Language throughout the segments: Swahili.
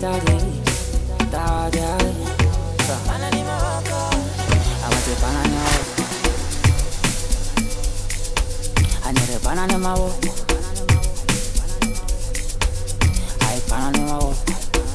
daddy, daddy. Banani maboko. I want to banana maboko. I need a banana maboko. I banana maboko.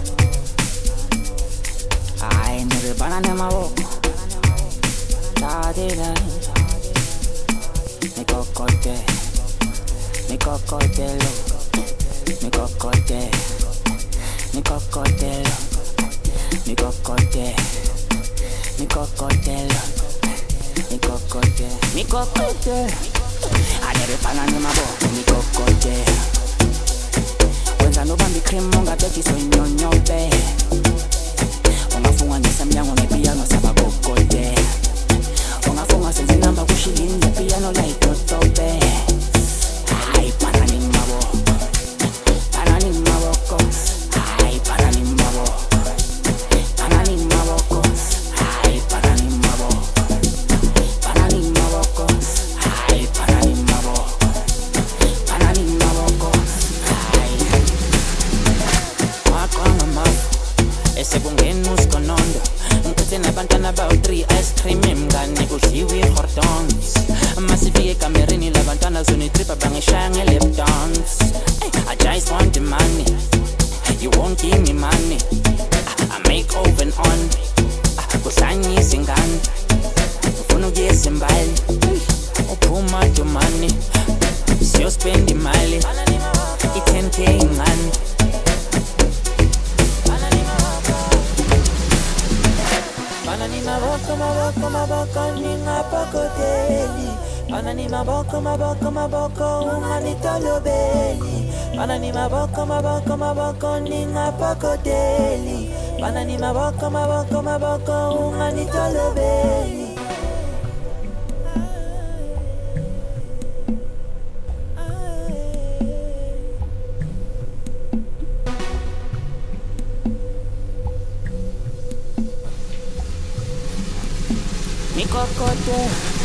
I need a banana maboko. Daddy, daddy. Mi cocote, mi cocotelo, mi cocote, mi cocotelo, mi cocote, mi cocotelo, mi cocote, mi cocote. Anere banana maboko, mi cocote. Wenza no bambi cream monga beti so nyonyo be. Ungafunga ngesamnyango ngepiano sabakokote. Ungafunga senze namba kushilini ngepiano like totobe. Ay banani maboko, banani maboko. Ay banani maboko, banani maboko. Ay banani maboko, banani maboko. Ay banani maboko, banani maboko. Ay makwanga maboko. Esebungeni usikonondo ngiphethe nabantwana about 3 ice cream emngane kudliwe i-hordons masifike ekamerini labantwana zonitripa bangishaya nge-lap dance. I just want the money, you won't give me money. I make oven on kuhlanyisa ingane ufuna ukuyeza imbali uphuma domani siyospend imali i-10K ingane. Banani maboko, maboko, maboko, ningapakoteli. Banani maboko, maboko, maboko, unganitolobeli. Banani maboko, maboko, maboko, ningapakoteli. Banani maboko, maboko, maboko, unganitolobeli. Mi cocote.